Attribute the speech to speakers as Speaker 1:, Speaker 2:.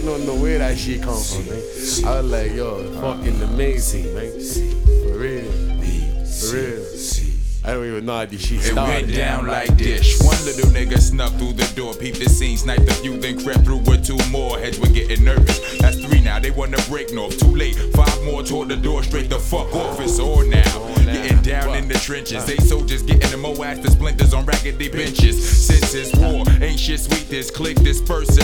Speaker 1: didn't know where that shit come from, man. I was like, yo, it's fucking amazing, man. For real. For real. I don't even know how this shit started.
Speaker 2: It went down like this. One little nigga snuck through the door, peeped the scene, sniped a few, then crept through with 2 more. Heads were getting nervous. That's 3 now, they wanna break north. Too late, 5 more toward the door, straight the fuck off. It's on now. Getting down in the trenches. They soldiers getting the mo ass to splinters on raggedy benches. Since it's war, ain't shit sweet. This click dispersing.